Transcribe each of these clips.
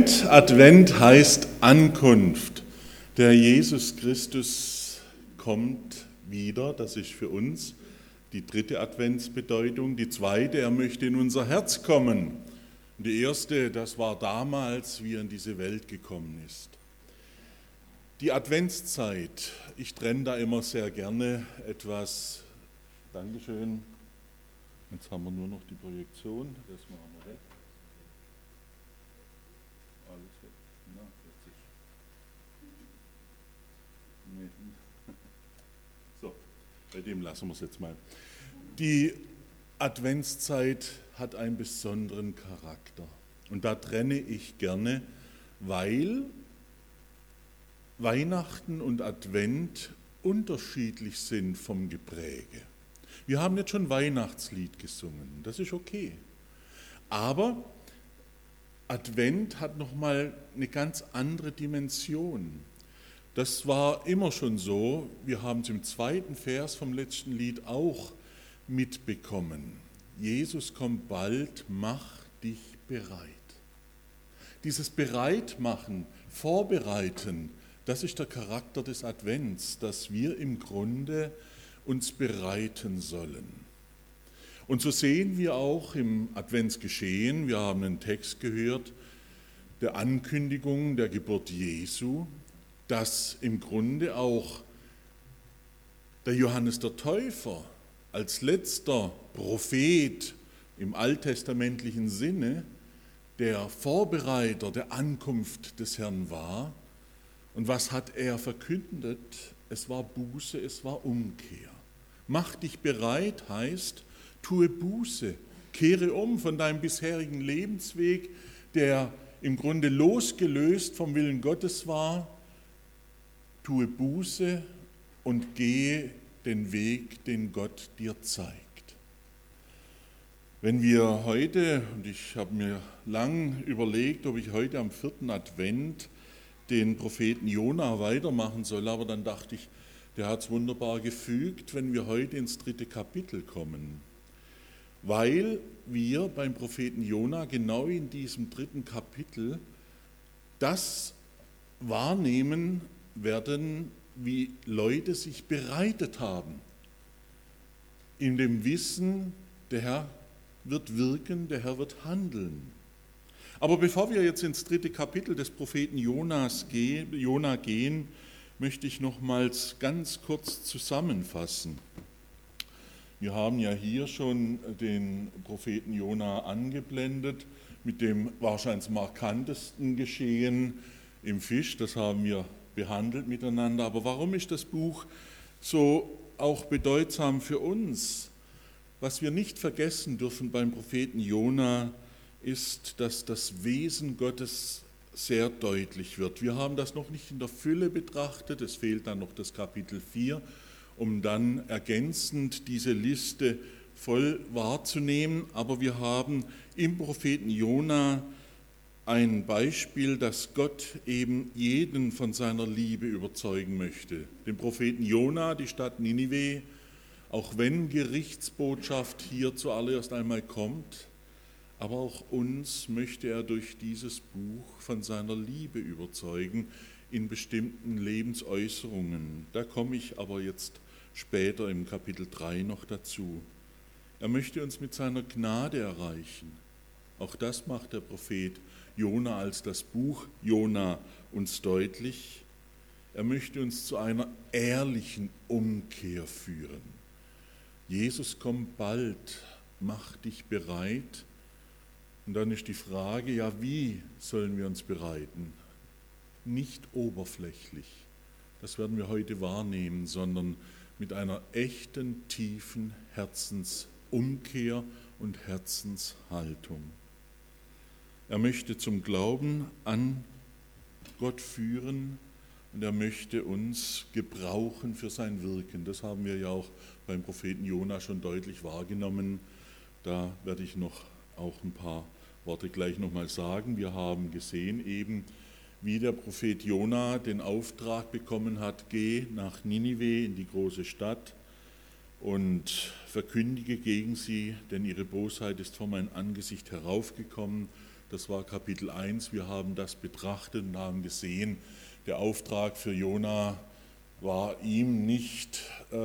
Advent heißt Ankunft. Der Jesus Christus kommt wieder, das ist für uns die dritte Adventsbedeutung. Die zweite, er möchte in unser Herz kommen. Und die erste, das war damals, wie er in diese Welt gekommen ist. Die Adventszeit, ich trenne da immer sehr gerne etwas. Dankeschön. Jetzt haben wir nur noch die Projektion, das machen wir weg. Alles weg. Na, jetzt ist. Nee. So, bei dem lassen wir es jetzt mal. Die Adventszeit hat einen besonderen Charakter. Und da trenne ich gerne, weil Weihnachten und Advent unterschiedlich sind vom Gepräge. Wir haben jetzt schon Weihnachtslied gesungen, das ist okay. Aber Advent hat nochmal eine ganz andere Dimension. Das war immer schon so, wir haben es im zweiten Vers vom letzten Lied auch mitbekommen. Jesus kommt bald, mach dich bereit. Dieses Bereitmachen, Vorbereiten, das ist der Charakter des Advents, dass wir im Grunde uns bereiten sollen. Und so sehen wir auch im Adventsgeschehen, wir haben einen Text gehört, der Ankündigung der Geburt Jesu, dass im Grunde auch der Johannes der Täufer als letzter Prophet im alttestamentlichen Sinne der Vorbereiter der Ankunft des Herrn war. Und was hat er verkündet? Es war Buße, es war Umkehr. Mach dich bereit heißt, tue Buße, kehre um von deinem bisherigen Lebensweg, der im Grunde losgelöst vom Willen Gottes war. Tue Buße und gehe den Weg, den Gott dir zeigt. Wenn wir heute, und ich habe mir lang überlegt, ob ich heute am 4. Advent den Propheten Jona weitermachen soll, aber dann dachte ich, der hat es wunderbar gefügt, wenn wir heute ins 3. Kapitel kommen, weil wir beim Propheten Jona genau in diesem 3. Kapitel das wahrnehmen werden, wie Leute sich bereitet haben, in dem Wissen, der Herr wird wirken, der Herr wird handeln. Aber bevor wir jetzt ins 3. Kapitel des Propheten Jona gehen, möchte ich nochmals ganz kurz zusammenfassen. Wir haben ja hier schon den Propheten Jona angeblendet mit dem wahrscheinlich markantesten Geschehen im Fisch, das haben wir behandelt miteinander. Aber warum ist das Buch so auch bedeutsam für uns? Was wir nicht vergessen dürfen beim Propheten Jona ist, dass das Wesen Gottes sehr deutlich wird. Wir haben das noch nicht in der Fülle betrachtet, es fehlt dann noch das Kapitel 4, um dann ergänzend diese Liste voll wahrzunehmen. Aber wir haben im Propheten Jona ein Beispiel, dass Gott eben jeden von seiner Liebe überzeugen möchte. Den Propheten Jona, die Stadt Ninive, auch wenn Gerichtsbotschaft hier zuallererst einmal kommt, aber auch uns möchte er durch dieses Buch von seiner Liebe überzeugen in bestimmten Lebensäußerungen. Da komme ich aber jetzt später im Kapitel 3 noch dazu. Er möchte uns mit seiner Gnade erreichen. Auch das macht der Prophet Jona als das Buch Jona uns deutlich. Er möchte uns zu einer ehrlichen Umkehr führen. Jesus kommt bald, mach dich bereit. Und dann ist die Frage, ja, wie sollen wir uns bereiten? Nicht oberflächlich, das werden wir heute wahrnehmen, sondern mit einer echten, tiefen Herzensumkehr und Herzenshaltung. Er möchte zum Glauben an Gott führen und er möchte uns gebrauchen für sein Wirken. Das haben wir ja auch beim Propheten Jona schon deutlich wahrgenommen. Da werde ich noch auch ein paar Worte gleich nochmal sagen. Wir haben gesehen eben, wie der Prophet Jona den Auftrag bekommen hat, geh nach Ninive in die große Stadt und verkündige gegen sie, denn ihre Bosheit ist vor mein Angesicht heraufgekommen. Das war Kapitel 1. Wir haben das betrachtet und haben gesehen, der Auftrag für Jona war ihm nicht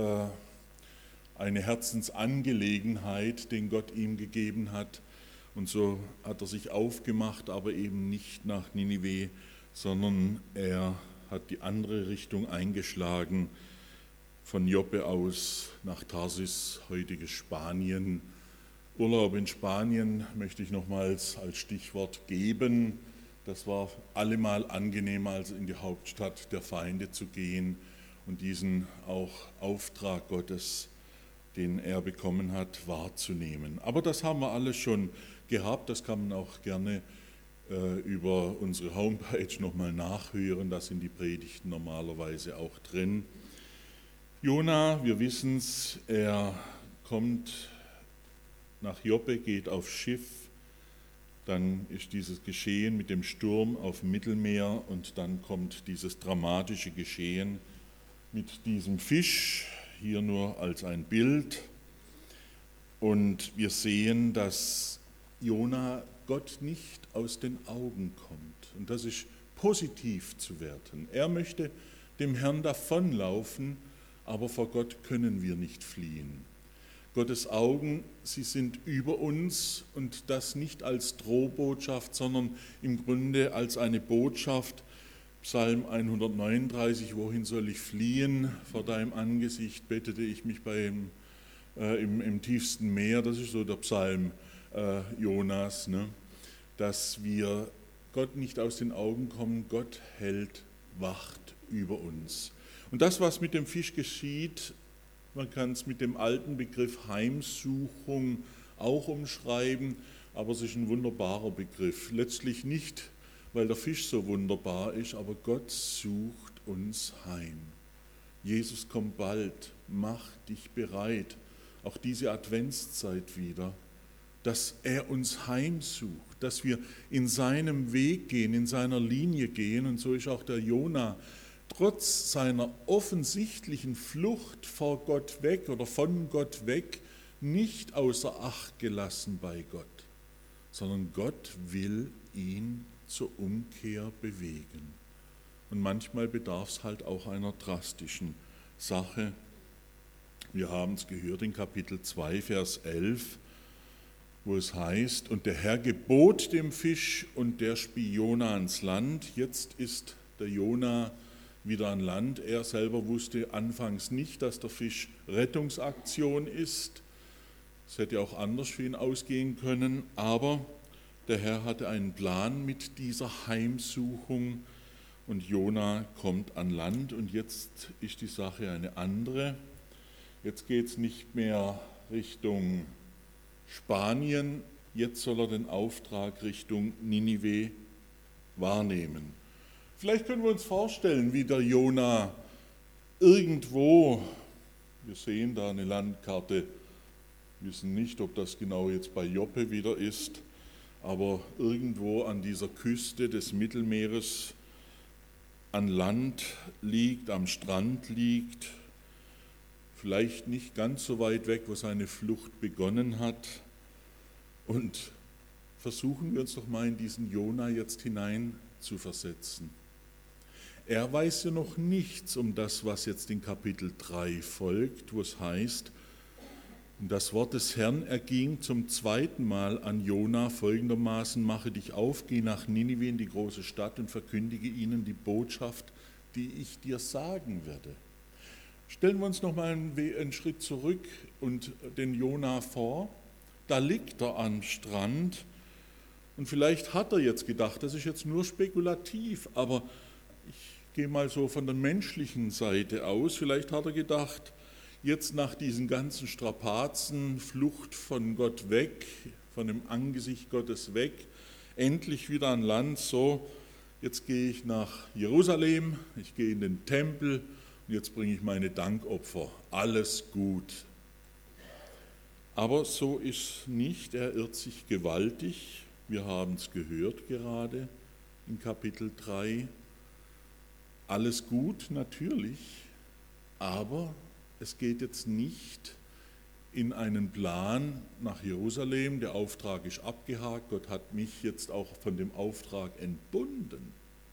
eine Herzensangelegenheit, den Gott ihm gegeben hat. Und so hat er sich aufgemacht, aber eben nicht nach Ninive, sondern er hat die andere Richtung eingeschlagen, von Joppe aus nach Tarsis, heutiges Spanien. Urlaub in Spanien möchte ich nochmals als Stichwort geben. Das war allemal angenehmer, als in die Hauptstadt der Feinde zu gehen und diesen auch Auftrag Gottes, den er bekommen hat, wahrzunehmen. Aber das haben wir alles schon gehabt, das kann man auch gerne über unsere Homepage nochmal nachhören, da sind die Predigten normalerweise auch drin. Jona, wir wissen es, er kommt nach Joppe, geht aufs Schiff, dann ist dieses Geschehen mit dem Sturm auf dem Mittelmeer und dann kommt dieses dramatische Geschehen mit diesem Fisch, hier nur als ein Bild. Und wir sehen, dass Jona Gott nicht aus den Augen kommt. Und das ist positiv zu werten. Er möchte dem Herrn davonlaufen, aber vor Gott können wir nicht fliehen. Gottes Augen, sie sind über uns und das nicht als Drohbotschaft, sondern im Grunde als eine Botschaft. Psalm 139, wohin soll ich fliehen? Vor deinem Angesicht bettete ich mich im tiefsten Meer. Das ist so der Psalm Jonas, ne? Dass wir Gott nicht aus den Augen kommen. Gott hält Wacht über uns. Und das, was mit dem Fisch geschieht, man kann es mit dem alten Begriff Heimsuchung auch umschreiben, aber es ist ein wunderbarer Begriff. Letztlich nicht, weil der Fisch so wunderbar ist, aber Gott sucht uns heim. Jesus kommt bald, mach dich bereit, auch diese Adventszeit wieder, dass er uns heimsucht, dass wir in seinem Weg gehen, in seiner Linie gehen. Und so ist auch der Jona trotz seiner offensichtlichen Flucht vor Gott weg oder von Gott weg nicht außer Acht gelassen bei Gott, sondern Gott will ihn zur Umkehr bewegen. Und manchmal bedarf es halt auch einer drastischen Sache. Wir haben es gehört in Kapitel 2, Vers 11, wo es heißt, und der Herr gebot dem Fisch und der spie Jona ans Land. Jetzt ist der Jona wieder an Land. Er selber wusste anfangs nicht, dass der Fisch Rettungsaktion ist. Es hätte auch anders für ihn ausgehen können, aber der Herr hatte einen Plan mit dieser Heimsuchung und Jona kommt an Land und jetzt ist die Sache eine andere. Jetzt geht es nicht mehr Richtung Spanien, jetzt soll er den Auftrag Richtung Ninive wahrnehmen. Vielleicht können wir uns vorstellen, wie der Jona irgendwo, wir sehen da eine Landkarte, wissen nicht, ob das genau jetzt bei Joppe wieder ist, aber irgendwo an dieser Küste des Mittelmeeres an Land liegt, am Strand liegt, vielleicht nicht ganz so weit weg, wo seine Flucht begonnen hat. Und versuchen wir uns doch mal in diesen Jona jetzt hinein zu versetzen. Er weiß ja noch nichts um das, was jetzt in Kapitel 3 folgt, wo es heißt, und das Wort des Herrn erging zum zweiten Mal an Jona folgendermaßen, mache dich auf, geh nach Ninive in die große Stadt und verkündige ihnen die Botschaft, die ich dir sagen werde. Stellen wir uns noch mal einen Schritt zurück und den Jona vor. Da liegt er am Strand und vielleicht hat er jetzt gedacht, das ist jetzt nur spekulativ, aber ich gehe mal so von der menschlichen Seite aus, vielleicht hat er gedacht, jetzt nach diesen ganzen Strapazen, Flucht von Gott weg, von dem Angesicht Gottes weg, endlich wieder an Land, so, jetzt gehe ich nach Jerusalem, ich gehe in den Tempel und jetzt bringe ich meine Dankopfer, alles gut. Aber so ist nicht, er irrt sich gewaltig, wir haben es gehört gerade in Kapitel 3, alles gut natürlich, aber es geht jetzt nicht in einen Plan nach Jerusalem. Der Auftrag ist abgehakt. Gott hat mich jetzt auch von dem Auftrag entbunden.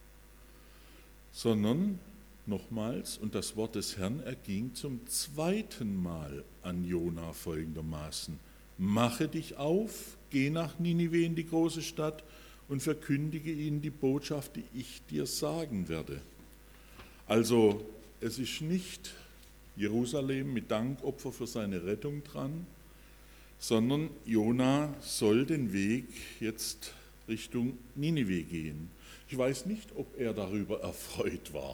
Sondern, nochmals, und das Wort des Herrn erging zum zweiten Mal an Jona folgendermaßen: Mache dich auf, geh nach Ninive in die große Stadt und verkündige ihnen die Botschaft, die ich dir sagen werde. Also es ist nicht Jerusalem mit Dankopfer für seine Rettung dran, sondern Jona soll den Weg jetzt Richtung Ninive gehen. Ich weiß nicht, ob er darüber erfreut war.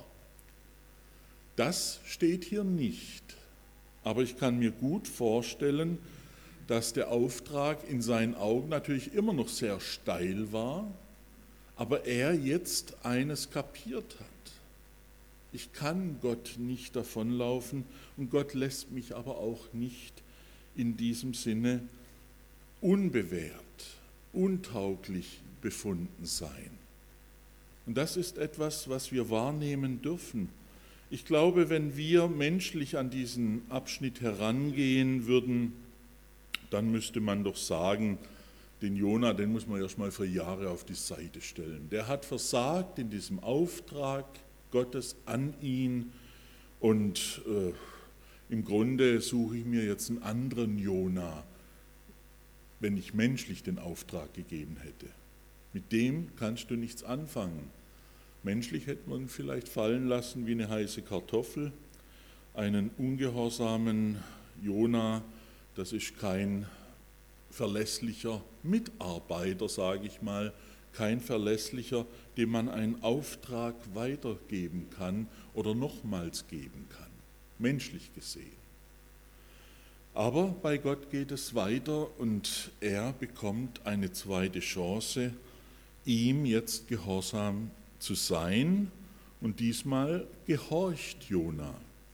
Das steht hier nicht, aber ich kann mir gut vorstellen, dass der Auftrag in seinen Augen natürlich immer noch sehr steil war, aber er jetzt eines kapiert hat. Ich kann Gott nicht davonlaufen und Gott lässt mich aber auch nicht in diesem Sinne unbewährt, untauglich befunden sein. Und das ist etwas, was wir wahrnehmen dürfen. Ich glaube, wenn wir menschlich an diesen Abschnitt herangehen würden, dann müsste man doch sagen, den Jona, den muss man erst mal für Jahre auf die Seite stellen. Der hat versagt in diesem Auftrag Gottes an ihn und im Grunde suche ich mir jetzt einen anderen Jona, wenn ich menschlich den Auftrag gegeben hätte. Mit dem kannst du nichts anfangen. Menschlich hätte man vielleicht fallen lassen wie eine heiße Kartoffel. Einen ungehorsamen Jona, das ist kein verlässlicher Mitarbeiter, sage ich mal, kein verlässlicher, dem man einen Auftrag weitergeben kann oder nochmals geben kann, menschlich gesehen. Aber bei Gott geht es weiter und er bekommt eine zweite Chance, ihm jetzt gehorsam zu sein, und diesmal gehorcht Jona.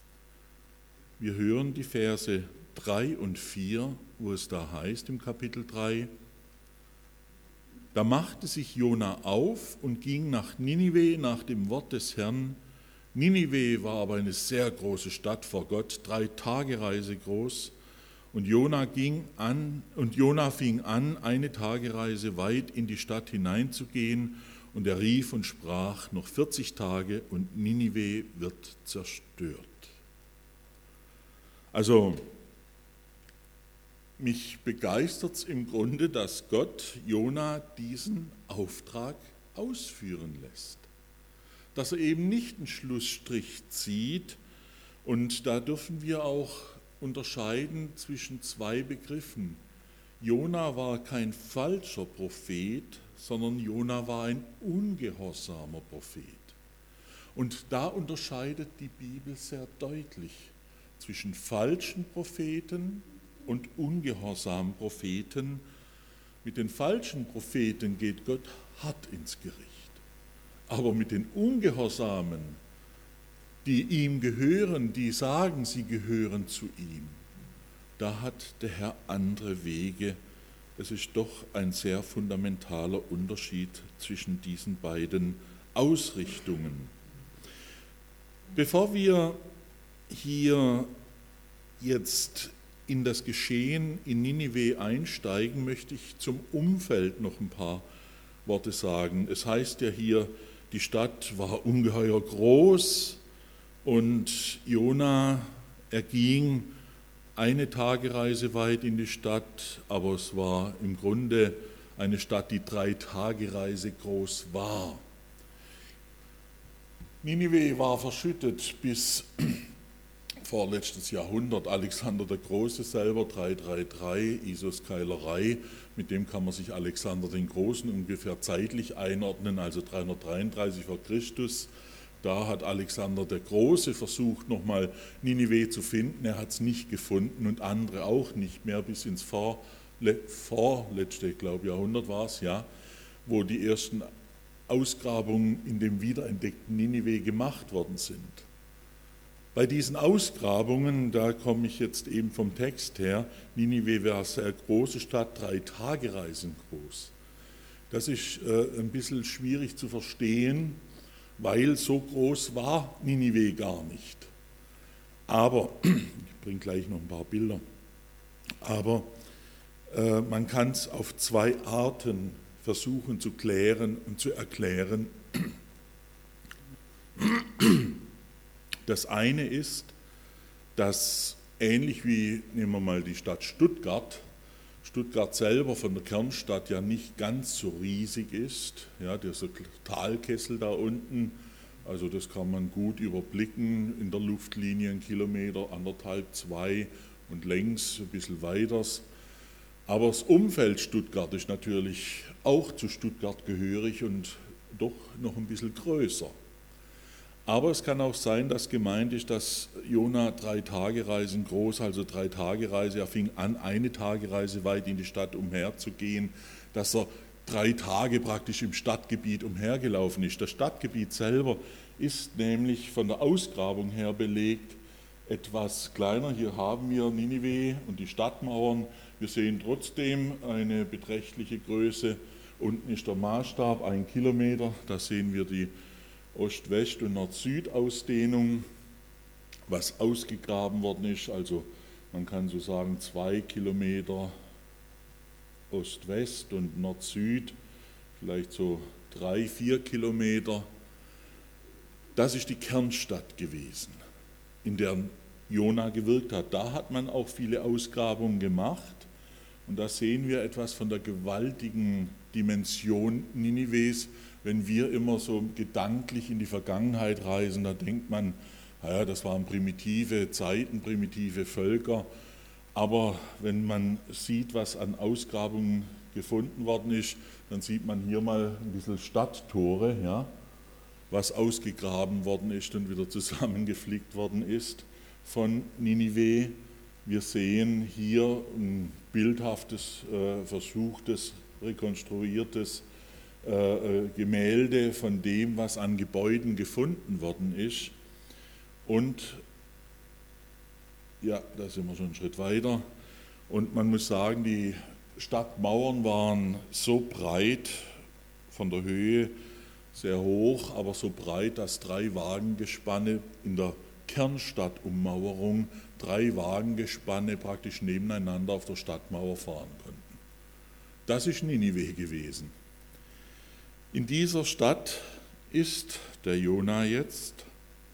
Wir hören die Verse 3 und 4, wo es da heißt im Kapitel 3: Da machte sich Jona auf und ging nach Ninive nach dem Wort des Herrn. Ninive war aber eine sehr große Stadt vor Gott, 3 Tagereise groß. Und Jona fing an, eine Tagereise weit in die Stadt hineinzugehen. Und er rief und sprach: Noch 40 Tage und Ninive wird zerstört. Also, mich begeistert es im Grunde, dass Gott Jona diesen Auftrag ausführen lässt. Dass er eben nicht einen Schlussstrich zieht. Und da dürfen wir auch unterscheiden zwischen 2 Begriffen. Jona war kein falscher Prophet, sondern Jona war ein ungehorsamer Prophet. Und da unterscheidet die Bibel sehr deutlich zwischen falschen Propheten und ungehorsamen Propheten. Mit den falschen Propheten geht Gott hart ins Gericht. Aber mit den Ungehorsamen, die ihm gehören, die sagen, sie gehören zu ihm, da hat der Herr andere Wege. Es ist doch ein sehr fundamentaler Unterschied zwischen diesen beiden Ausrichtungen. Bevor wir hier jetzt in das Geschehen in Ninive einsteigen, möchte ich zum Umfeld noch ein paar Worte sagen. Es heißt ja hier, die Stadt war ungeheuer groß und Jona erging eine Tagereise weit in die Stadt, aber es war im Grunde eine Stadt, die 3 Tagereise groß war. Ninive war verschüttet bis vorletztes Jahrhundert. Alexander der Große selber, 333, Isos-Keilerei, mit dem kann man sich Alexander den Großen ungefähr zeitlich einordnen, also 333 vor Christus. Da hat Alexander der Große versucht, nochmal Ninive zu finden. Er hat es nicht gefunden und andere auch nicht mehr, bis ins vorletzte, glaube ich, Jahrhundert war es, ja, wo die ersten Ausgrabungen in dem wiederentdeckten Ninive gemacht worden sind. Bei diesen Ausgrabungen, da komme ich jetzt eben vom Text her, Ninive war eine sehr große Stadt, 3 Tagereisen groß. Das ist ein bisschen schwierig zu verstehen, weil so groß war Ninive gar nicht. Aber, ich bringe gleich noch ein paar Bilder. Aber man kann es auf zwei Arten versuchen zu klären und zu erklären. Das eine ist, dass ähnlich wie, nehmen wir mal die Stadt Stuttgart, Stuttgart selber von der Kernstadt ja nicht ganz so riesig ist, ja, dieser Talkessel da unten, also das kann man gut überblicken, in der Luftlinie 1 Kilometer, 1,5, 2 und längs ein bisschen weiter. Aber das Umfeld Stuttgart ist natürlich auch zu Stuttgart gehörig und doch noch ein bisschen größer. Aber es kann auch sein, dass gemeint ist, dass Jona 3 Tagereisen groß, also 3 Tagereise, er fing an, eine Tagereise weit in die Stadt umherzugehen, dass er 3 Tage praktisch im Stadtgebiet umhergelaufen ist. Das Stadtgebiet selber ist nämlich von der Ausgrabung her belegt etwas kleiner. Hier haben wir Ninive und die Stadtmauern. Wir sehen trotzdem eine beträchtliche Größe. Unten ist der Maßstab 1 Kilometer. Da sehen wir die Ost-West- und Nord-Süd-Ausdehnung, was ausgegraben worden ist. Also man kann so sagen 2 Kilometer Ost-West und Nord-Süd, vielleicht so 3, 4 Kilometer. Das ist die Kernstadt gewesen, in der Jona gewirkt hat. Da hat man auch viele Ausgrabungen gemacht und da sehen wir etwas von der gewaltigen Dimension Ninives. Wenn wir immer so gedanklich in die Vergangenheit reisen, da denkt man, naja, das waren primitive Zeiten, primitive Völker. Aber wenn man sieht, was an Ausgrabungen gefunden worden ist, dann sieht man hier mal ein bisschen Stadttore, ja, was ausgegraben worden ist und wieder zusammengeflickt worden ist von Ninive. Wir sehen hier ein bildhaftes, versuchtes, rekonstruiertes Gemälde von dem, was an Gebäuden gefunden worden ist. Und ja, da sind wir schon einen Schritt weiter. Und man muss sagen, die Stadtmauern waren so breit, von der Höhe sehr hoch, aber so breit, dass 3 Wagengespanne in der Kernstadtummauerung 3 Wagengespanne praktisch nebeneinander auf der Stadtmauer fahren konnten. Das ist Ninive gewesen. In dieser Stadt ist der Jona jetzt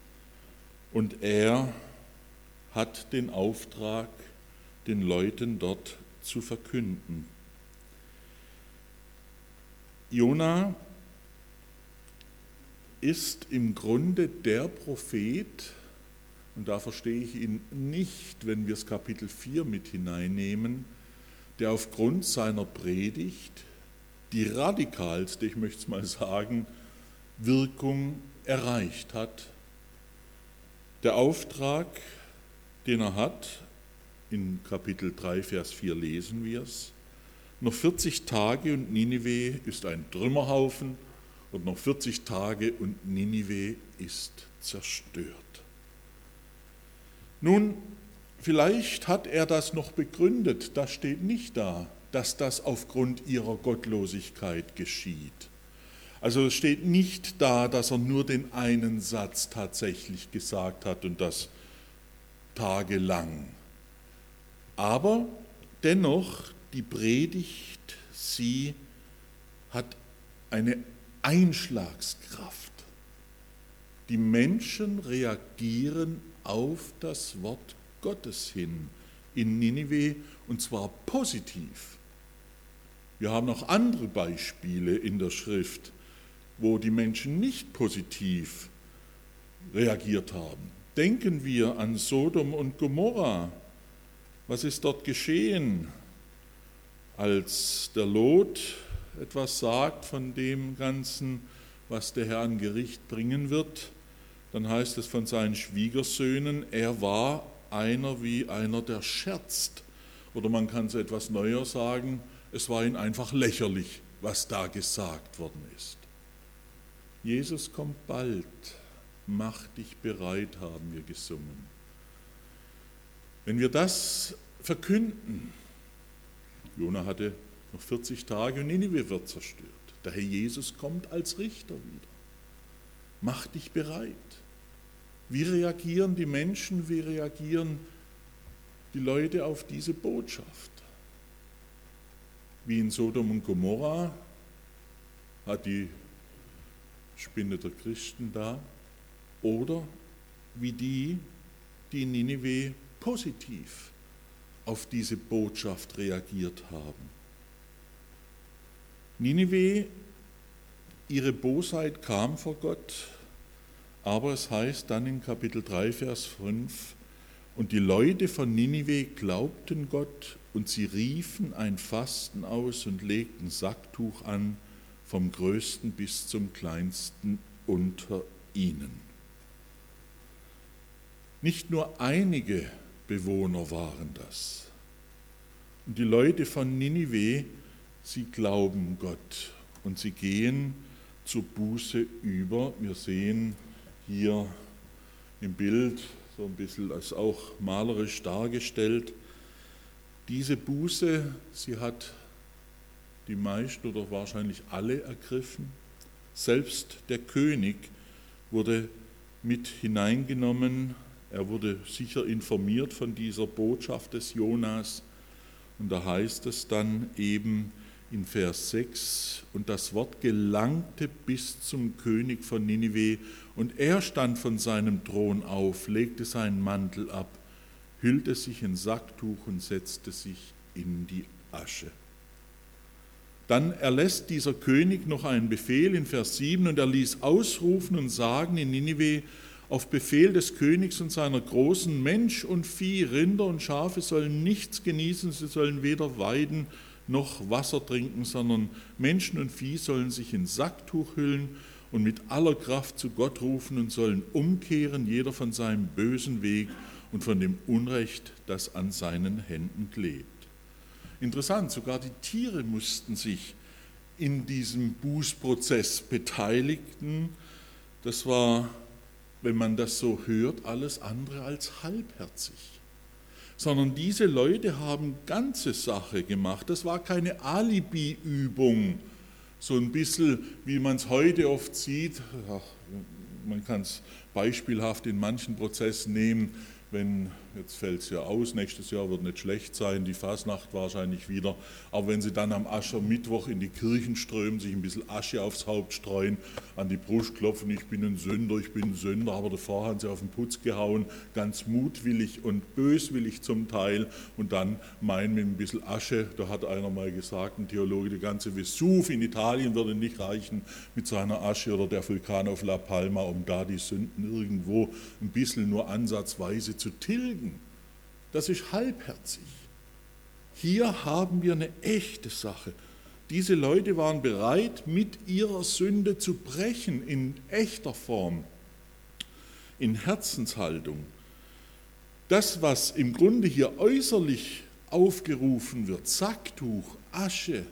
und er hat den Auftrag, den Leuten dort zu verkünden. Jona ist im Grunde der Prophet, und da verstehe ich ihn nicht, wenn wir das Kapitel 4 mit hineinnehmen, der aufgrund seiner Predigt die radikalste, ich möchte es mal sagen, Wirkung erreicht hat. Der Auftrag, den er hat, in Kapitel 3, Vers 4 lesen wir es, noch 40 Tage und Ninive ist ein Trümmerhaufen und noch 40 Tage und Ninive ist zerstört. Nun, vielleicht hat er das noch begründet, das steht nicht da, dass das aufgrund ihrer Gottlosigkeit geschieht. Also es steht nicht da, dass er nur den einen Satz tatsächlich gesagt hat und das tagelang. Aber dennoch, die Predigt, sie hat eine Einschlagskraft. Die Menschen reagieren auf das Wort Gottes hin in Ninive und zwar positiv. Wir haben noch andere Beispiele in der Schrift, wo die Menschen nicht positiv reagiert haben. Denken wir an Sodom und Gomorra. Was ist dort geschehen, als der Lot etwas sagt von dem Ganzen, was der Herr an Gericht bringen wird? Dann heißt es von seinen Schwiegersöhnen, er war einer wie einer, der scherzt. Oder man kann es etwas neuer sagen, es war ihnen einfach lächerlich, was da gesagt worden ist. Jesus kommt bald, mach dich bereit, haben wir gesungen. Wenn wir das verkünden, Jona hatte noch 40 Tage und Ninive wird zerstört. Der Herr Jesus kommt als Richter wieder. Mach dich bereit. Wie reagieren die Menschen, wie reagieren die Leute auf diese Botschaft. Wie in Sodom und Gomorra hat die Spinne der Christen da, oder wie die in Ninive positiv auf diese Botschaft reagiert haben. Ninive, ihre Bosheit kam vor Gott, aber es heißt dann in Kapitel 3, Vers 5, und die Leute von Ninive glaubten Gott und sie riefen ein Fasten aus und legten Sacktuch an, vom Größten bis zum Kleinsten unter ihnen. Nicht nur einige Bewohner waren das. Und die Leute von Ninive, sie glauben Gott und sie gehen zur Buße über. Wir sehen hier im Bild, so ein bisschen als auch malerisch dargestellt, diese Buße, sie hat die meisten oder wahrscheinlich alle ergriffen. Selbst der König wurde mit hineingenommen. Er wurde sicher informiert von dieser Botschaft des Jonas. Und da heißt es dann eben in Vers 6, und das Wort gelangte bis zum König von Ninive, und er stand von seinem Thron auf, legte seinen Mantel ab, hüllte sich in Sacktuch und setzte sich in die Asche. Dann erlässt dieser König noch einen Befehl in Vers 7, und er ließ ausrufen und sagen in Ninive, auf Befehl des Königs und seiner Großen, Mensch und Vieh, Rinder und Schafe sollen nichts genießen, sie sollen weder weiden noch Wasser trinken, sondern Menschen und Vieh sollen sich in Sacktuch hüllen und mit aller Kraft zu Gott rufen und sollen umkehren, jeder von seinem bösen Weg und von dem Unrecht, das an seinen Händen klebt. Interessant, sogar die Tiere mussten sich in diesem Bußprozess beteiligen. Das war, wenn man das so hört, alles andere als halbherzig. Sondern diese Leute haben ganze Sache gemacht. Das war keine Alibi-Übung, so ein bisschen, wie man es heute oft sieht. Ach, man kann es beispielhaft in manchen Prozessen nehmen, wenn, jetzt fällt es ja aus, nächstes Jahr wird nicht schlecht sein, die Fasnacht wahrscheinlich wieder, aber wenn sie dann am Aschermittwoch in die Kirchen strömen, sich ein bisschen Asche aufs Haupt streuen, an die Brust klopfen, ich bin ein Sünder, aber davor haben sie auf den Putz gehauen, ganz mutwillig und böswillig zum Teil, und dann meinen mit ein bisschen Asche, da hat einer mal gesagt, ein Theologe, der ganze Vesuv in Italien würde nicht reichen mit seiner Asche oder der Vulkan auf La Palma, um da die Sünden irgendwo ein bisschen nur ansatzweise zu tilgen. Das ist halbherzig. Hier haben wir eine echte Sache. Diese Leute waren bereit, mit ihrer Sünde zu brechen, in echter Form, in Herzenshaltung. Das, was im Grunde hier äußerlich aufgerufen wird, Sacktuch, Asche,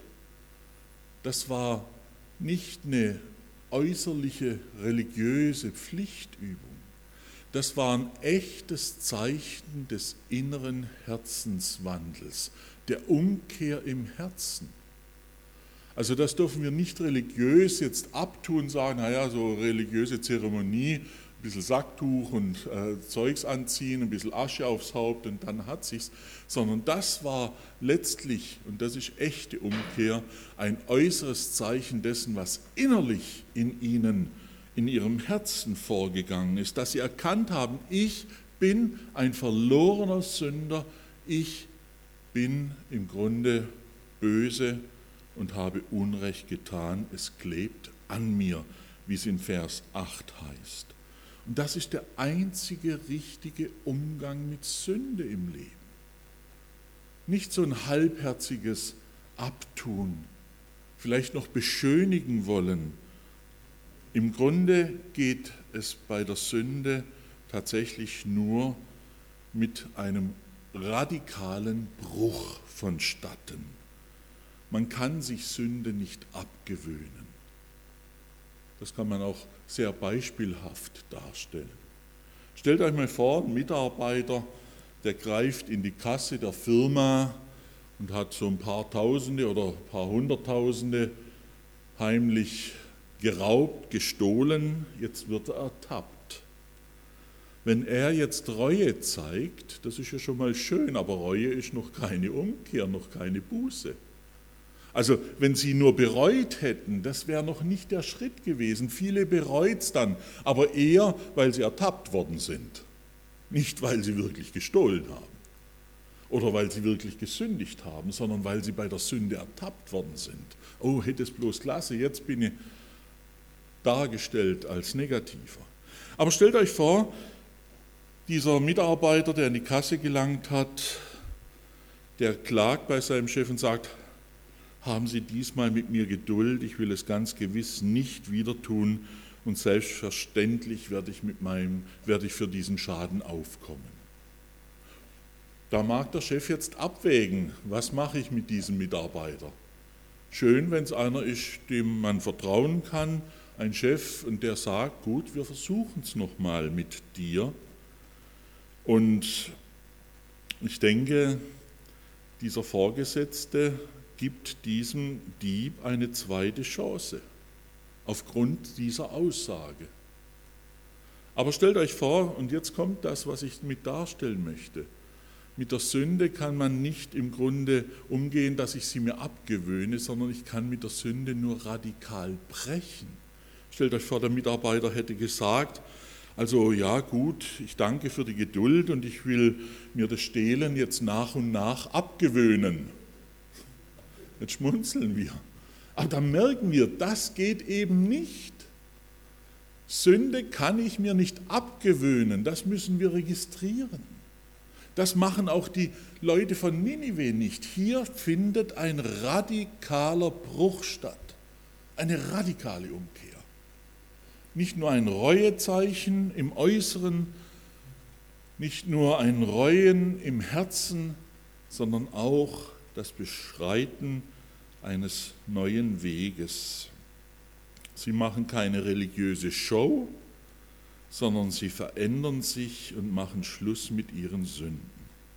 das war nicht eine äußerliche religiöse Pflichtübung. Das war ein echtes Zeichen des inneren Herzenswandels, der Umkehr im Herzen. Also das dürfen wir nicht religiös jetzt abtun, sagen, naja, so religiöse Zeremonie, ein bisschen Sacktuch und Zeugs anziehen, ein bisschen Asche aufs Haupt und dann hat sich's, sondern das war letztlich, und das ist echte Umkehr, ein äußeres Zeichen dessen, was innerlich in ihnen, in ihrem Herzen vorgegangen ist, dass sie erkannt haben, ich bin ein verlorener Sünder, ich bin im Grunde böse und habe Unrecht getan, es klebt an mir, wie es in Vers 8 heißt. Und das ist der einzige richtige Umgang mit Sünde im Leben. Nicht so ein halbherziges Abtun, vielleicht noch beschönigen wollen. Im Grunde geht es bei der Sünde tatsächlich nur mit einem radikalen Bruch vonstatten. Man kann sich Sünde nicht abgewöhnen. Das kann man auch sehr beispielhaft darstellen. Stellt euch mal vor, ein Mitarbeiter, der greift in die Kasse der Firma und hat so ein paar Tausende oder ein paar Hunderttausende heimlich geraubt, gestohlen, jetzt wird er ertappt. Wenn er jetzt Reue zeigt, das ist ja schon mal schön, aber Reue ist noch keine Umkehr, noch keine Buße. Also wenn sie nur bereut hätten, das wäre noch nicht der Schritt gewesen. Viele bereut es dann, aber eher, weil sie ertappt worden sind. Nicht, weil sie wirklich gestohlen haben oder weil sie wirklich gesündigt haben, sondern weil sie bei der Sünde ertappt worden sind. Oh, hätte es bloß klasse, jetzt bin ich dargestellt als Negativer. Aber stellt euch vor, dieser Mitarbeiter, der in die Kasse gelangt hat, der klagt bei seinem Chef und sagt, haben Sie diesmal mit mir Geduld, ich will es ganz gewiss nicht wieder tun und selbstverständlich werde ich für diesen Schaden aufkommen. Da mag der Chef jetzt abwägen, was mache ich mit diesem Mitarbeiter. Schön, wenn es einer ist, dem man vertrauen kann, ein Chef, und der sagt, gut, wir versuchen es nochmal mit dir. Und ich denke, dieser Vorgesetzte gibt diesem Dieb eine zweite Chance aufgrund dieser Aussage. Aber stellt euch vor, und jetzt kommt das, was ich mit darstellen möchte. Mit der Sünde kann man nicht im Grunde umgehen, dass ich sie mir abgewöhne, sondern ich kann mit der Sünde nur radikal brechen. Stellt euch vor, der Mitarbeiter hätte gesagt, also ja gut, ich danke für die Geduld und ich will mir das Stehlen jetzt nach und nach abgewöhnen. Jetzt schmunzeln wir. Aber dann merken wir, das geht eben nicht. Sünde kann ich mir nicht abgewöhnen, das müssen wir registrieren. Das machen auch die Leute von Ninive nicht. Hier findet ein radikaler Bruch statt, eine radikale Umkehr. Nicht nur ein Reuezeichen im Äußeren, nicht nur ein Reuen im Herzen, sondern auch das Beschreiten eines neuen Weges. Sie machen keine religiöse Show, sondern sie verändern sich und machen Schluss mit ihren Sünden.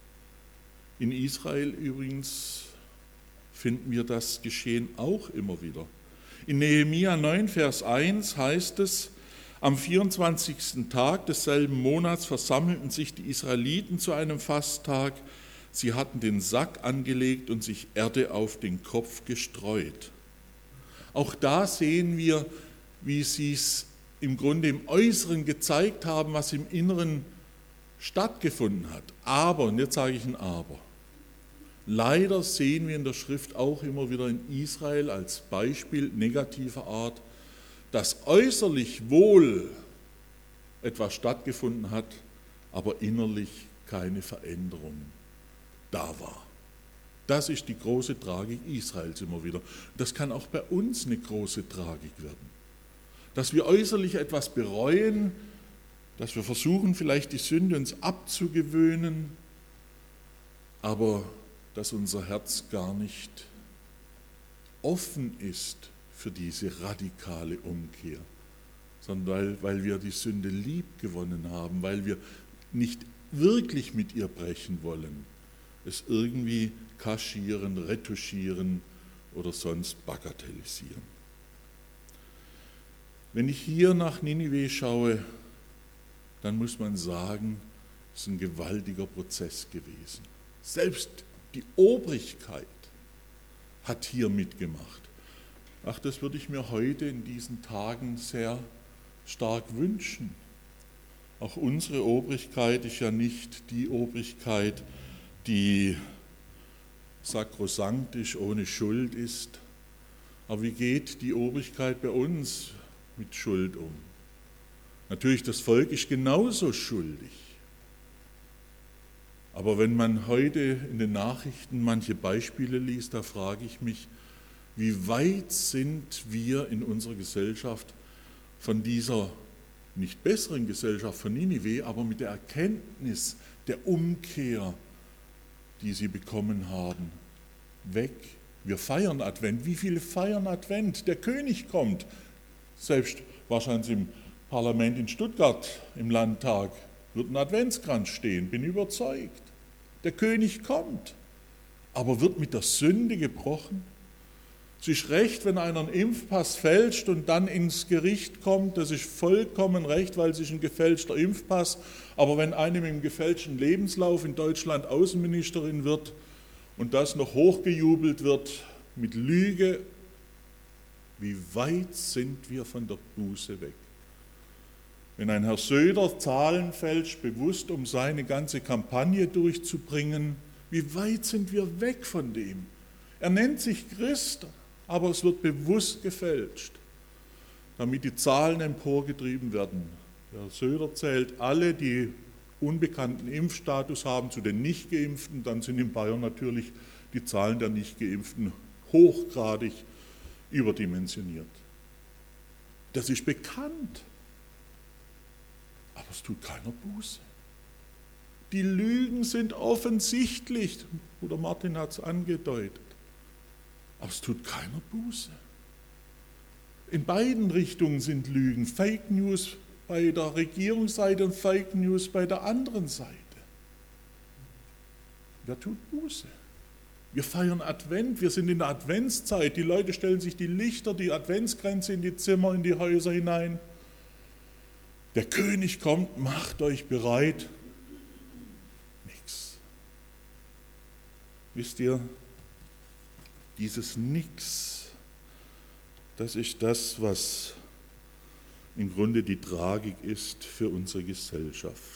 In Israel übrigens finden wir das Geschehen auch immer wieder. In Nehemia 9, Vers 1 heißt es, am 24. Tag desselben Monats versammelten sich die Israeliten zu einem Fasttag. Sie hatten den Sack angelegt und sich Erde auf den Kopf gestreut. Auch da sehen wir, wie sie es im Grunde im Äußeren gezeigt haben, was im Inneren stattgefunden hat. Aber, und jetzt sage ich ein Aber, leider sehen wir in der Schrift auch immer wieder in Israel als Beispiel negativer Art, dass äußerlich wohl etwas stattgefunden hat, aber innerlich keine Veränderung da war. Das ist die große Tragik Israels immer wieder. Das kann auch bei uns eine große Tragik werden. Dass wir äußerlich etwas bereuen, dass wir versuchen, vielleicht die Sünde uns abzugewöhnen, aber dass unser Herz gar nicht offen ist für diese radikale Umkehr, sondern weil wir die Sünde lieb gewonnen haben, weil wir nicht wirklich mit ihr brechen wollen, es irgendwie kaschieren, retuschieren oder sonst bagatellisieren. Wenn ich hier nach Ninive schaue, dann muss man sagen, es ist ein gewaltiger Prozess gewesen. Selbst die Obrigkeit hat hier mitgemacht. Ach, das würde ich mir heute in diesen Tagen sehr stark wünschen. Auch unsere Obrigkeit ist ja nicht die Obrigkeit, die sakrosankt ist, ohne Schuld ist. Aber wie geht die Obrigkeit bei uns mit Schuld um? Natürlich, das Volk ist genauso schuldig. Aber wenn man heute in den Nachrichten manche Beispiele liest, da frage ich mich, wie weit sind wir in unserer Gesellschaft von dieser nicht besseren Gesellschaft von Ninive, aber mit der Erkenntnis der Umkehr, die sie bekommen haben, weg. Wir feiern Advent. Wie viele feiern Advent? Der König kommt. Selbst wahrscheinlich im Parlament in Stuttgart, im Landtag, wird ein Adventskranz stehen, bin überzeugt. Der König kommt. Aber wird mit der Sünde gebrochen? Es ist recht, wenn einer einen Impfpass fälscht und dann ins Gericht kommt, das ist vollkommen recht, weil es ist ein gefälschter Impfpass. Aber wenn eine mit einem gefälschten Lebenslauf in Deutschland Außenministerin wird und das noch hochgejubelt wird mit Lüge, wie weit sind wir von der Buße weg? Wenn ein Herr Söder Zahlen fälscht, bewusst, um seine ganze Kampagne durchzubringen, wie weit sind wir weg von dem? Er nennt sich Christ, aber es wird bewusst gefälscht, damit die Zahlen emporgetrieben werden. Herr Söder zählt alle, die unbekannten Impfstatus haben, zu den Nichtgeimpften, dann sind in Bayern natürlich die Zahlen der Nichtgeimpften hochgradig überdimensioniert. Das ist bekannt, aber es tut keiner Buße. Die Lügen sind offensichtlich, Bruder Martin hat es angedeutet, aber es tut keiner Buße. In beiden Richtungen sind Lügen, Fake News bei der Regierungsseite und Fake News bei der anderen Seite. Wer tut Buße? Wir feiern Advent, wir sind in der Adventszeit, die Leute stellen sich die Lichter, die Adventskränze in die Zimmer, in die Häuser hinein. Der König kommt, macht euch bereit. Nix. Wisst ihr, dieses Nix, das ist das, was im Grunde die Tragik ist für unsere Gesellschaft.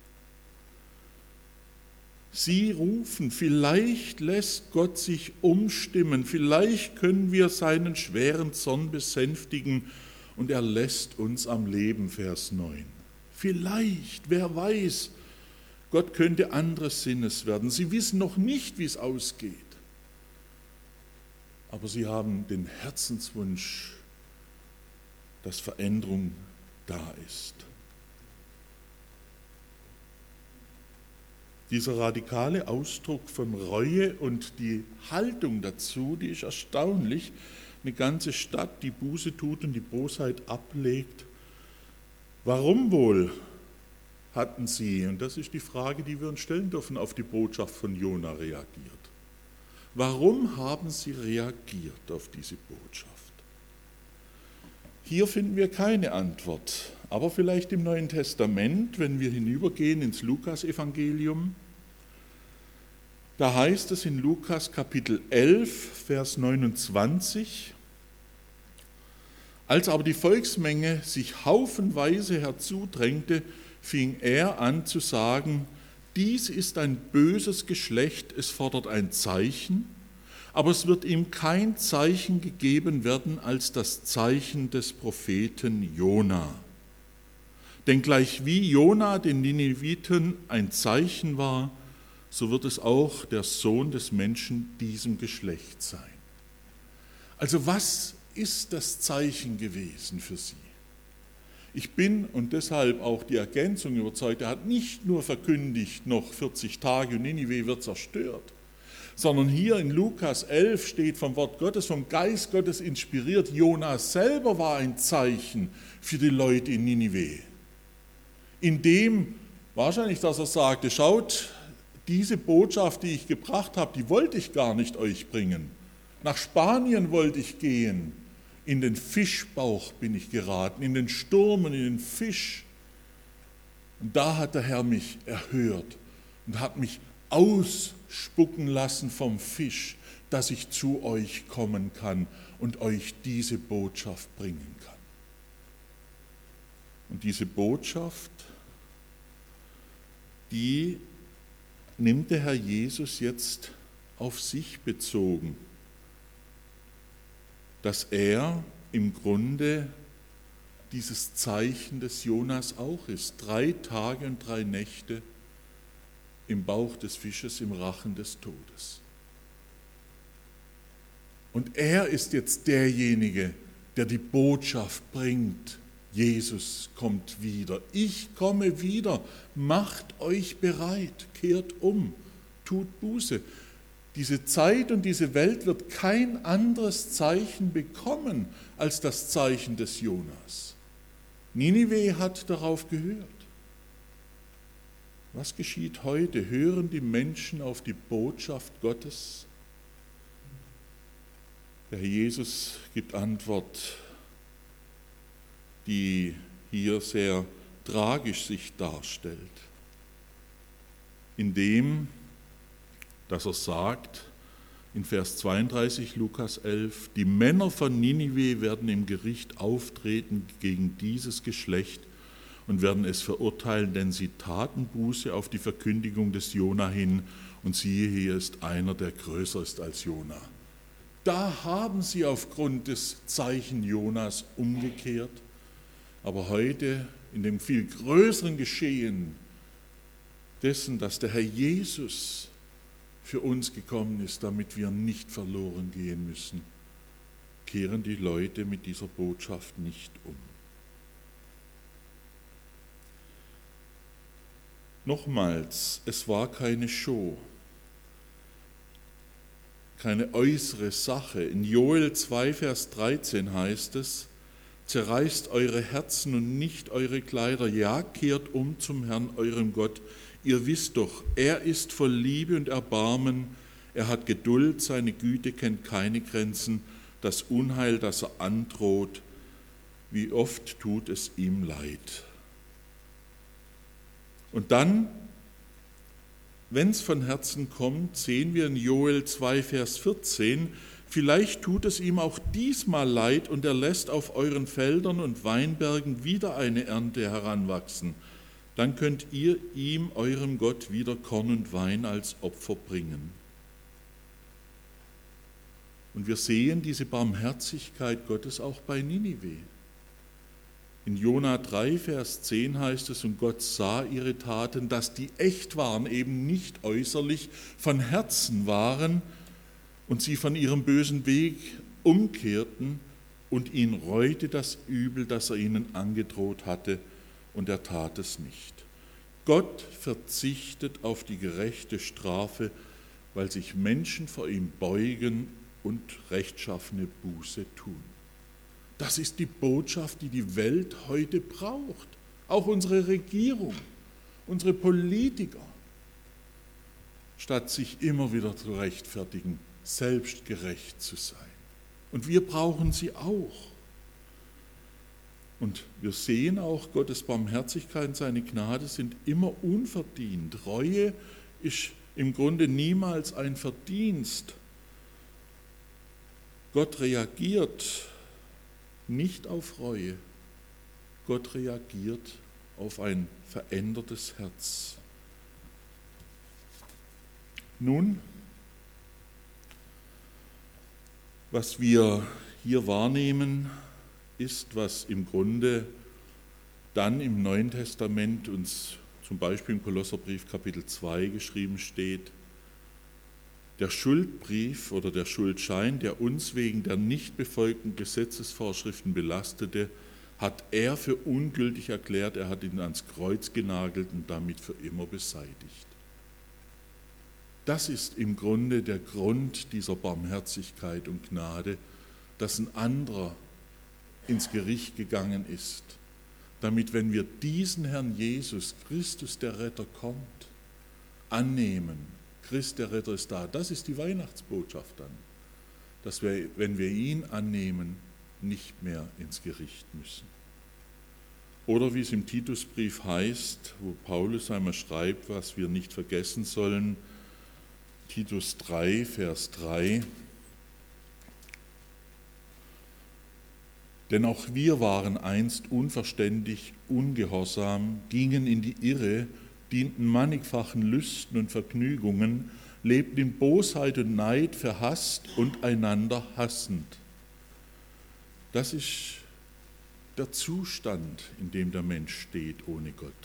Sie rufen, vielleicht lässt Gott sich umstimmen, vielleicht können wir seinen schweren Zorn besänftigen und er lässt uns am Leben, Vers 9. Vielleicht, wer weiß, Gott könnte anderes Sinnes werden. Sie wissen noch nicht, wie es ausgeht, aber sie haben den Herzenswunsch, dass Veränderung da ist. Dieser radikale Ausdruck von Reue und die Haltung dazu, die ist erstaunlich. Eine ganze Stadt, die Buße tut und die Bosheit ablegt. Warum wohl hatten sie, und das ist die Frage, die wir uns stellen dürfen, auf die Botschaft von Jona reagiert? Warum haben sie reagiert auf diese Botschaft? Hier finden wir keine Antwort, aber vielleicht im Neuen Testament, wenn wir hinübergehen ins Lukas-Evangelium. Da heißt es in Lukas Kapitel 11, Vers 29, als aber die Volksmenge sich haufenweise herzudrängte, fing er an zu sagen, dies ist ein böses Geschlecht, es fordert ein Zeichen, aber es wird ihm kein Zeichen gegeben werden als das Zeichen des Propheten Jona. Denn gleichwie Jona den Nineviten ein Zeichen war, so wird es auch der Sohn des Menschen diesem Geschlecht sein. Also was ist das Zeichen gewesen für sie? Ich bin, und deshalb auch die Ergänzung überzeugt, er hat nicht nur verkündigt, noch 40 Tage und Ninive wird zerstört, sondern hier in Lukas 11 steht vom Wort Gottes, vom Geist Gottes inspiriert, Jona selber war ein Zeichen für die Leute in Ninive. In dem wahrscheinlich, dass er sagte, schaut, diese Botschaft, die ich gebracht habe, die wollte ich gar nicht euch bringen. Nach Spanien wollte ich gehen. In den Fischbauch bin ich geraten, in den Sturm und in den Fisch. Und da hat der Herr mich erhört und hat mich ausspucken lassen vom Fisch, dass ich zu euch kommen kann und euch diese Botschaft bringen kann. Und diese Botschaft, die nimmt der Herr Jesus jetzt auf sich bezogen, dass er im Grunde dieses Zeichen des Jonas auch ist. 3 Tage und 3 Nächte im Bauch des Fisches, im Rachen des Todes. Und er ist jetzt derjenige, der die Botschaft bringt, Jesus kommt wieder. Ich komme wieder. Macht euch bereit. Kehrt um. Tut Buße. Diese Zeit und diese Welt wird kein anderes Zeichen bekommen als das Zeichen des Jonas. Ninive hat darauf gehört. Was geschieht heute? Hören die Menschen auf die Botschaft Gottes? Der Herr Jesus gibt Antwort, die hier sehr tragisch sich darstellt, indem, dass er sagt, in Vers 32 Lukas 11, die Männer von Ninive werden im Gericht auftreten gegen dieses Geschlecht und werden es verurteilen, denn sie taten Buße auf die Verkündigung des Jona hin und siehe, hier ist einer, der größer ist als Jona. Da haben sie aufgrund des Zeichen Jonas umgekehrt, aber heute in dem viel größeren Geschehen dessen, dass der Herr Jesus für uns gekommen ist, damit wir nicht verloren gehen müssen, kehren die Leute mit dieser Botschaft nicht um. Nochmals, es war keine Show, keine äußere Sache. In Joel 2, Vers 13 heißt es, zerreißt eure Herzen und nicht eure Kleider, ja, kehrt um zum Herrn, eurem Gott. Ihr wisst doch, er ist voll Liebe und Erbarmen, er hat Geduld, seine Güte kennt keine Grenzen, das Unheil, das er androht, wie oft tut es ihm leid. Und dann, wenn es von Herzen kommt, sehen wir in Joel 2, Vers 14, vielleicht tut es ihm auch diesmal leid und er lässt auf euren Feldern und Weinbergen wieder eine Ernte heranwachsen. Dann könnt ihr ihm, eurem Gott, wieder Korn und Wein als Opfer bringen. Und wir sehen diese Barmherzigkeit Gottes auch bei Ninive. In Jona 3, Vers 10 heißt es, und Gott sah ihre Taten, dass die echt waren, eben nicht äußerlich, von Herzen waren und sie von ihrem bösen Weg umkehrten und ihn reute das Übel, das er ihnen angedroht hatte, und er tat es nicht. Gott verzichtet auf die gerechte Strafe, weil sich Menschen vor ihm beugen und rechtschaffene Buße tun. Das ist die Botschaft, die die Welt heute braucht. Auch unsere Regierung, unsere Politiker, statt sich immer wieder zu rechtfertigen, selbstgerecht zu sein. Und wir brauchen sie auch. Und wir sehen auch, Gottes Barmherzigkeit und seine Gnade sind immer unverdient. Reue ist im Grunde niemals ein Verdienst. Gott reagiert nicht auf Reue. Gott reagiert auf ein verändertes Herz. Nun, was wir hier wahrnehmen, ist, was im Grunde dann im Neuen Testament uns zum Beispiel im Kolosserbrief Kapitel 2 geschrieben steht. Der Schuldbrief oder der Schuldschein, der uns wegen der nicht befolgten Gesetzesvorschriften belastete, hat er für ungültig erklärt, er hat ihn ans Kreuz genagelt und damit für immer beseitigt. Das ist im Grunde der Grund dieser Barmherzigkeit und Gnade, dass ein anderer ins Gericht gegangen ist, damit, wenn wir diesen Herrn Jesus, Christus der Retter, kommt, annehmen, Christ der Retter ist da, das ist die Weihnachtsbotschaft dann, dass wir, wenn wir ihn annehmen, nicht mehr ins Gericht müssen. Oder wie es im Titusbrief heißt, wo Paulus einmal schreibt, was wir nicht vergessen sollen, Titus 3, Vers 3, denn auch wir waren einst unverständig, ungehorsam, gingen in die Irre, dienten mannigfachen Lüsten und Vergnügungen, lebten in Bosheit und Neid, verhasst und einander hassend. Das ist der Zustand, in dem der Mensch steht ohne Gott.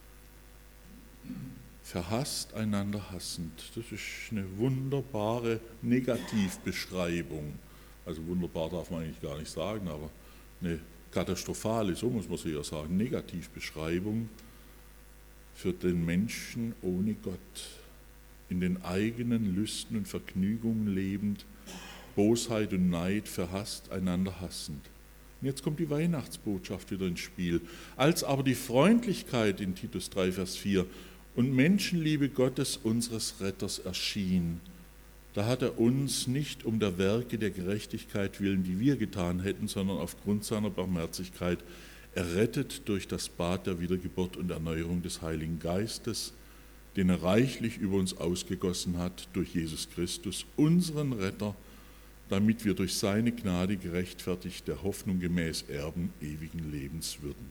Verhasst, einander hassend. Das ist eine wunderbare Negativbeschreibung. Also wunderbar darf man eigentlich gar nicht sagen, aber eine katastrophale, so muss man sie ja sagen, Negativbeschreibung für den Menschen ohne Gott, in den eigenen Lüsten und Vergnügungen lebend, Bosheit und Neid, verhasst, einander hassend. Und jetzt kommt die Weihnachtsbotschaft wieder ins Spiel. Als aber die Freundlichkeit in Titus 3, Vers 4 und Menschenliebe Gottes, unseres Retters, erschien, da hat er uns nicht um der Werke der Gerechtigkeit willen, die wir getan hätten, sondern aufgrund seiner Barmherzigkeit errettet durch das Bad der Wiedergeburt und Erneuerung des Heiligen Geistes, den er reichlich über uns ausgegossen hat durch Jesus Christus, unseren Retter, damit wir durch seine Gnade gerechtfertigt der Hoffnung gemäß Erben ewigen Lebens würden.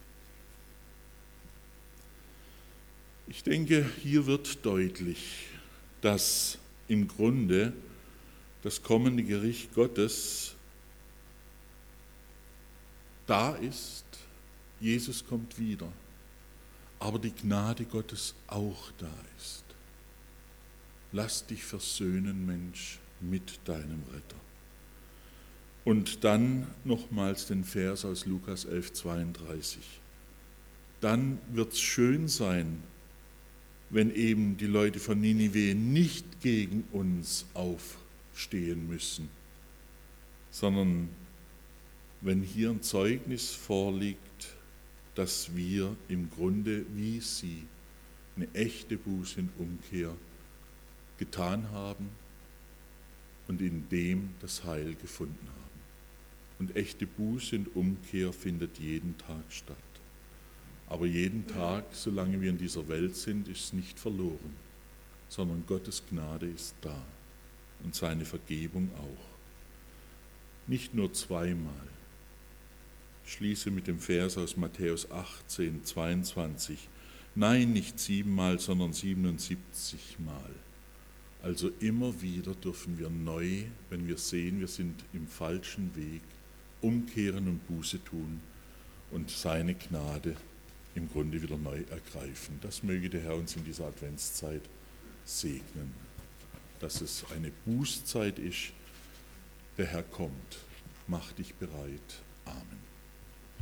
Ich denke, hier wird deutlich, dass im Grunde das kommende Gericht Gottes da ist. Jesus kommt wieder, aber die Gnade Gottes auch da ist. Lass dich versöhnen, Mensch, mit deinem Retter. Und dann nochmals den Vers aus Lukas 11,32. Dann wird es schön sein, wenn eben die Leute von Ninive nicht gegen uns aufstehen müssen, sondern wenn hier ein Zeugnis vorliegt, dass wir im Grunde wie sie eine echte Buße und Umkehr getan haben und in dem das Heil gefunden haben. Und echte Buße und Umkehr findet jeden Tag statt. Aber jeden Tag, solange wir in dieser Welt sind, ist es nicht verloren, sondern Gottes Gnade ist da und seine Vergebung auch. Nicht nur zweimal. Ich schließe mit dem Vers aus Matthäus 18, 22. Nein, nicht 7-mal, sondern 77-mal. Also immer wieder dürfen wir neu, wenn wir sehen, wir sind im falschen Weg, umkehren und Buße tun und seine Gnade im Grunde wieder neu ergreifen. Das möge der Herr uns in dieser Adventszeit segnen, dass es eine Bußzeit ist. Der Herr kommt. Mach dich bereit. Amen.